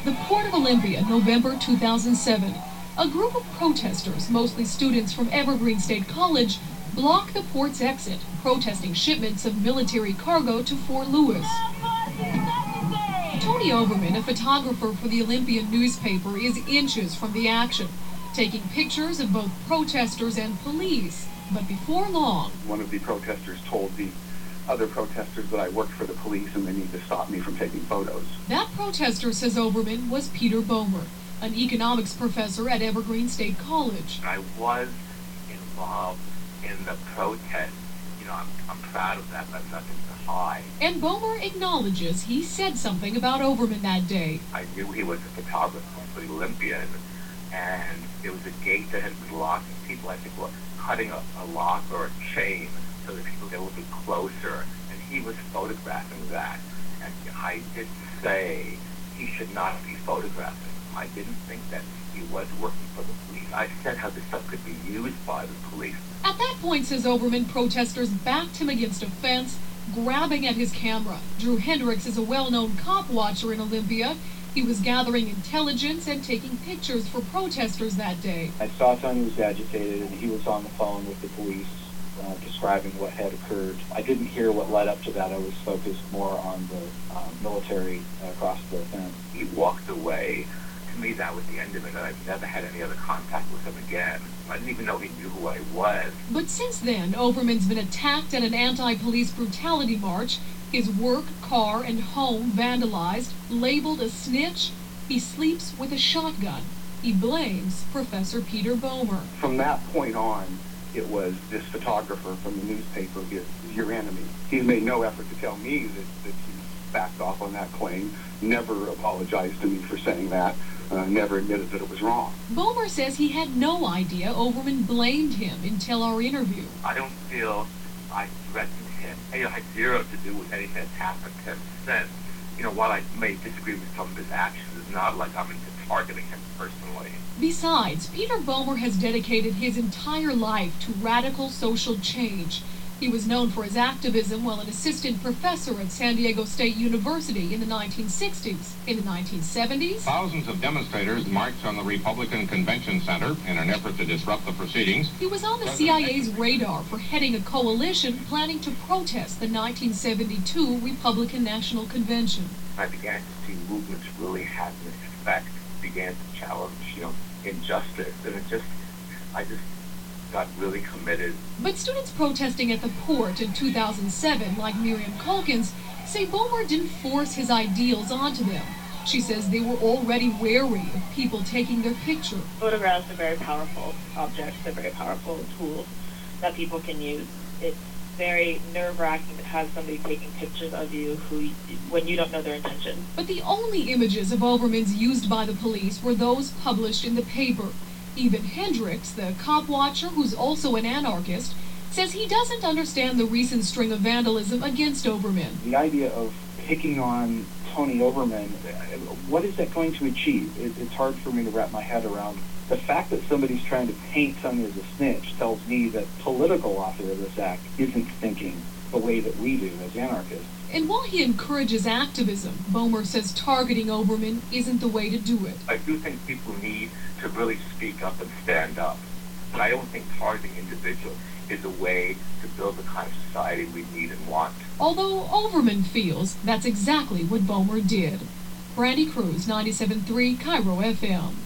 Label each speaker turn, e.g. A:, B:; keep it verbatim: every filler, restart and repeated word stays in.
A: The Port of Olympia, November two thousand seven. A group of protesters, mostly students from Evergreen State College, blocked the port's exit, protesting shipments of military cargo to Fort Lewis. Tony Overman, a photographer for the Olympian newspaper, is inches from the action, taking pictures of both protesters and police. But before long,
B: one of the protesters told the other protesters that I worked for the police and they need to stop me from taking photos.
A: That protester, says Overman, was Peter Bomer, an economics professor at Evergreen State College.
C: I was involved in the protest. You know, I'm, I'm proud of that. That's nothing to hide.
A: And Bomer acknowledges he said something about Overman that day.
C: I knew he was a photographer for the Olympian, and there was a gate that had been locked, and people, I think, were cutting a, a lock or a chain so that people get a little bit closer, and he was photographing that. And I did say he should not be photographing. I didn't think that he was working for the police. I said how this stuff could be used by the police.
A: At that point, says Overman, protesters backed him against a fence, grabbing at his camera. Drew Hendricks is a well-known cop watcher in Olympia. He was gathering intelligence and taking pictures for protesters that day.
D: I saw Tony was agitated, and he was on the phone with the police uh, describing what had occurred. I didn't hear what led up to that. I was focused more on the uh, military across the fence.
C: He walked away. To me, that was the end of it. I've never had any other contact with him again. I didn't even know he knew who I was.
A: But since then, Overman's been attacked at an anti-police brutality march, his work, car, and home vandalized, labeled a snitch. He sleeps with a shotgun. He blames Professor Peter Bomer.
B: From that point on, it was this photographer from the newspaper is your enemy. He made no effort to tell me that, that he backed off on that claim, never apologized to me for saying that, uh, never admitted that it was wrong.
A: Bomer says he had no idea Overman blamed him until our interview.
C: I don't feel I threatened him. I had zero to do with anything that's happened to him since. You know, while I may disagree with some of his actions, it's not like I'm into targeting him personally.
A: Besides, Peter Bomer has dedicated his entire life to radical social change. He was known for his activism while an assistant professor at San Diego State University in the nineteen sixties. In the nineteen seventies,
E: thousands of demonstrators marched on the Republican Convention Center in an effort to disrupt the proceedings.
A: He was on the C I A's radar for heading a coalition planning to protest the nineteen seventy-two Republican National Convention.
C: I began to see movements really having this effect, began to challenge, you know, injustice, and it just, I just got really committed.
A: But students protesting at the port in two thousand seven, like Miriam Calkins, say Bomer didn't force his ideals onto them. She says they were already wary of people taking their picture.
F: Photographs are very powerful objects. They're very powerful tools that people can use. It's very nerve-wracking to have somebody taking pictures of you who, when you don't know their intention.
A: But the only images of Overman's used by the police were those published in the paper. Even Hendricks, the cop watcher who's also an anarchist, says he doesn't understand the recent string of vandalism against Overman.
D: The idea of picking on Tony Overman, what is that going to achieve? It, it's hard for me to wrap my head around. The fact that somebody's trying to paint Tony as a snitch tells me that political author of this act isn't thinking the way that we do as anarchists.
A: And while he encourages activism, Bomer says targeting Overman isn't the way to do it.
C: I do think people need to really speak up and stand up. But I don't think targeting individuals is a way to build the kind of society we need and want.
A: Although Overman feels that's exactly what Bomer did. Brandy Cruz, ninety-seven point three, Cairo F M.